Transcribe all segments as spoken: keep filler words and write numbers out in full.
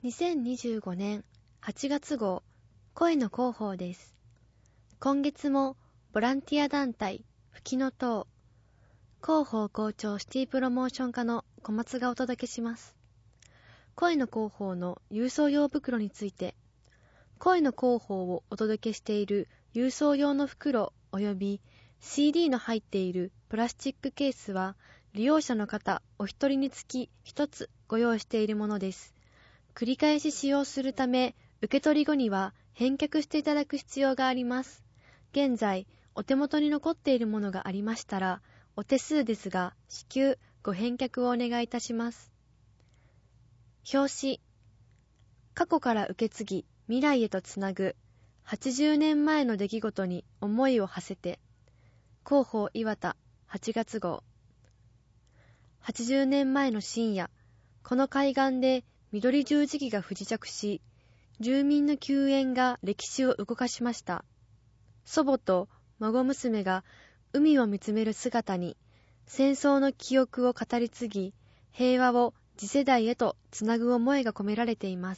にせんにじゅうごねんはちがつ号声の広報です。今月もボランティア団体ふきのとう広報校長シティプロモーション課の小松がお届けします。声の広報の郵送用袋について、声の広報をお届けしている郵送用の袋および シーディー の入っているプラスチックケースは利用者の方お一人につき一つご用意しているものです。繰り返し使用するため、受け取り後には返却していただく必要があります。現在、お手元に残っているものがありましたら、お手数ですが、至急ご返却をお願いいたします。表紙。過去から受け継ぎ、未来へとつなぐ、はちじゅうねんまえの出来事に思いを馳せて。広報岩田はちがつ号。はちじゅうねんまえの深夜、この海岸で緑十字旗が不時着し、住民の救援が歴史を動かしました。祖母と孫娘が海を見つめる姿に、戦争の記憶を語り継ぎ、平和を次世代へとつなぐ思いが込められています。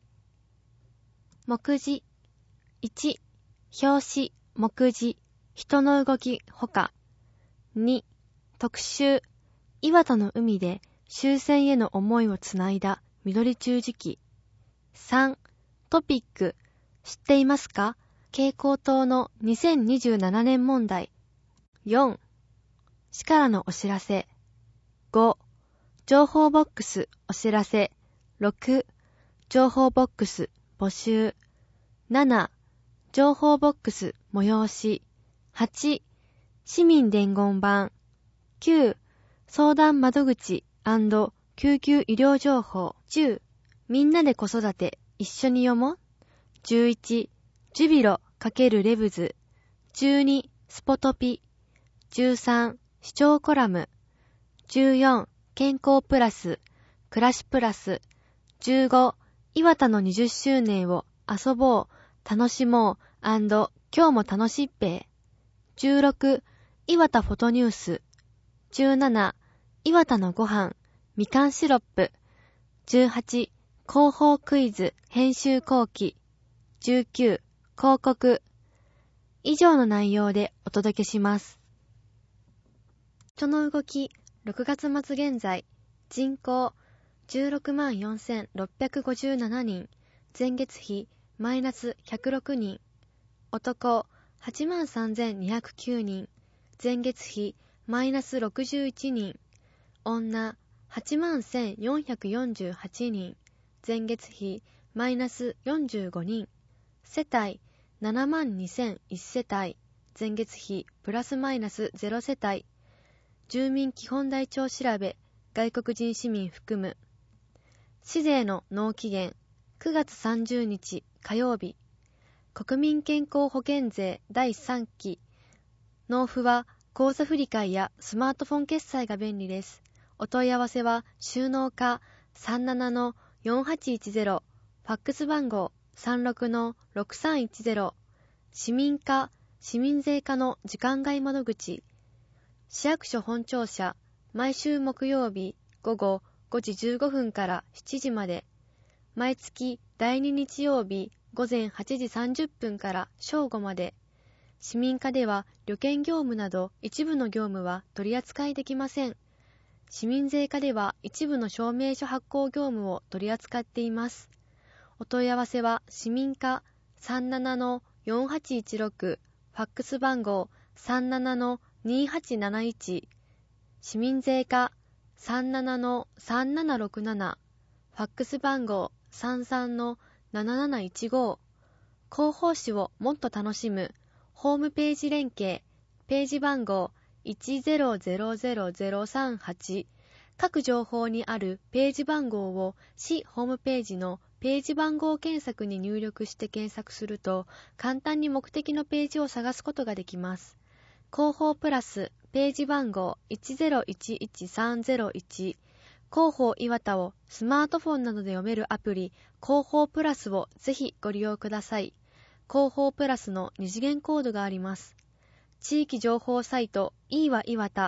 目次いち、表紙、目次、人の動きほか。に、特集、岩田の海で終戦への思いをつないだ緑十字旗。さん、トピック、知っていますか？蛍光灯のにせんにじゅうななねん問題。よん、市からのお知らせ。ご、情報ボックスお知らせ。ろく、情報ボックス募集。なな、情報ボックス催し。はち、市民伝言板。きゅう、相談窓口&救急医療情報。じゅう、みんなで子育て一緒に読もう。じゅういち、ジュビロ×レブズ。じゅうに、スポトピ。じゅうさん、視聴コラム。じゅうよん、健康プラス、暮らしプラス。じゅうご、岩田のにじゅっしゅうねんを遊ぼう、楽しもう&今日も楽しっぺ。じゅうろく、岩田フォトニュース。じゅうなな、岩田のご飯、みかんシロップ。じゅうはち、広報クイズ編集後期。じゅうきゅう、広告。以上の内容でお届けします。人の動き、ろくがつ末現在、人口じゅうろくまんよんせんろっぴゃくごじゅうななにん、前月比マイナスひゃくろくにん、男はちまんさんぜんにひゃくきゅうにん、前月比マイナスろくじゅういちにん、女はちまんせんよんひゃくよんじゅうはちにん、前月比マイナスよんじゅうごにん、世帯ななまんにせんいち世帯、前月比プラスマイナスゼロ世帯、住民基本台帳調べ、外国人市民含む。市税の納期限、くがつさんじゅうにち火曜日。国民健康保険税だいさんき。納付は口座振替やスマートフォン決済が便利です。お問い合わせは収納課 さんじゅうななのよんはちいちゼロ、ファックス番号 さんじゅうろくのろくさんいちゼロ、市民課、市民税課の時間外窓口。市役所本庁舎、毎週木曜日午後ごじじゅうごふんからしちじまで、毎月だいに日曜日午前はちじさんじゅっぷんから正午まで。市民課では旅券業務など一部の業務は取り扱いできません。市民税課では一部の証明書発行業務を取り扱っています。お問い合わせは市民課 さんじゅうななのよんはちいちろく、ファックス番号 さんじゅうななのにはちなないち、市民税課 さんじゅうななのさんななろくなな、ファックス番号 さんじゅうさんのなななないちご。広報誌をもっと楽しむホームページ連携、ページ番号 いちゼロゼロゼロゼロさんはち。各情報にあるページ番号を市ホームページのページ番号検索に入力して検索すると、簡単に目的のページを探すことができます。広報プラスページ番号 いちゼロいちいちさんゼロいち。広報岩田をスマートフォンなどで読めるアプリ広報プラスをぜひご利用ください。広報プラスの二次元コードがあります。地域情報サイトいいわ岩田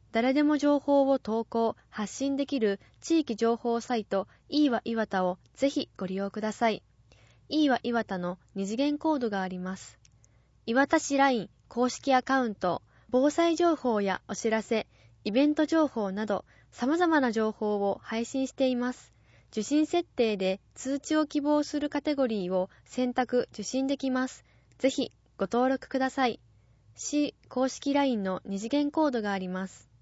誰でも情報を投稿、発信できる地域情報サイトいいわ岩田をぜひご利用ください。いいわ岩田の二次元コードがあります。岩田市 ライン 公式アカウント、防災情報やお知らせ、イベント情報など様々な情報を配信しています。受信設定で通知を希望するカテゴリーを選択・受信できます。ぜひご登録ください。市公式 ライン の二次元コードがあります。